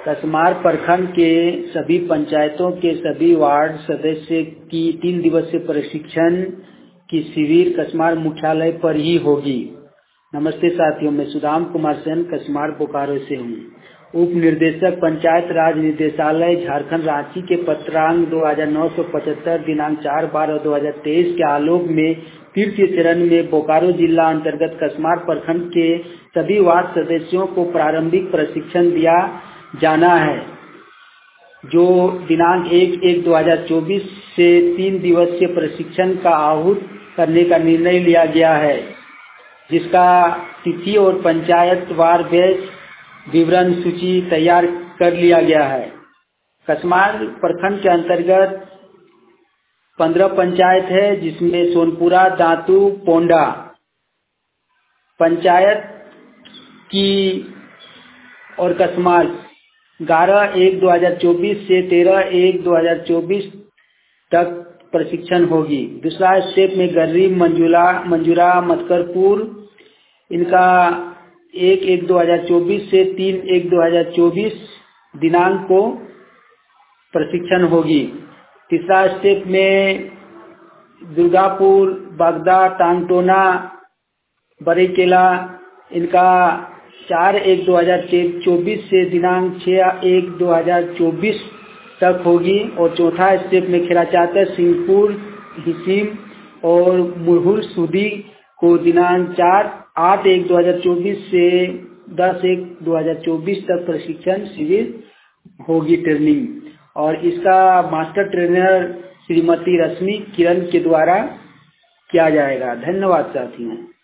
कसमार प्रखंड के सभी पंचायतों के सभी वार्ड सदस्य की 3 दिवसीय प्रशिक्षण की शिविर कसमार मुख्यालय पर ही होगी। नमस्ते साथियों, मैं सुदाम कुमार सेन कसमार बोकारो से हूँ। उप निर्देशक पंचायत राज निदेशालय झारखंड रांची के पत्रांक 2975 दिनांक 4/12/2023 के आलोक में तृतीय चरण में बोकारो जिला अंतर्गत कसमार प्रखंड के सभी वार्ड सदस्यों को प्रारंभिक प्रशिक्षण दिया जाना है, जो दिनांक 1/1/2024 से 3 दिवसीय प्रशिक्षण का आहूत करने का निर्णय लिया गया है, जिसका तिथि और पंचायत वार बैच विवरण सूची तैयार कर लिया गया है। कसमार प्रखंड के अंतर्गत 15 पंचायत है, जिसमें सोनपुरा, दांतू, पोंडा पंचायत की और कसमार 11/1/2024 से 13/1/2024 तक प्रशिक्षण होगी। दूसरा स्टेप में गर्री, मंजूरा, मटकरपुर, इनका 1/1/2024 से 3/1/2024 दिनांक को प्रशिक्षण होगी। तीसरा स्टेप में दुर्गापुर, बागदा, टांगटोना, बरेकेला, इनका 4/1/2024 से दिनांक 6/1/2024 तक होगी। और चौथा स्टेप में खेराचातर, सिंहपुर, हिसिम और मुरहुल सूदी को दिनांक 8/1/2024 से 10/1/2024 तक प्रशिक्षण शिविर होगी, ट्रेनिंग। और इसका मास्टर ट्रेनर श्रीमती रश्मि किरण के द्वारा किया जाएगा। धन्यवाद साथियों।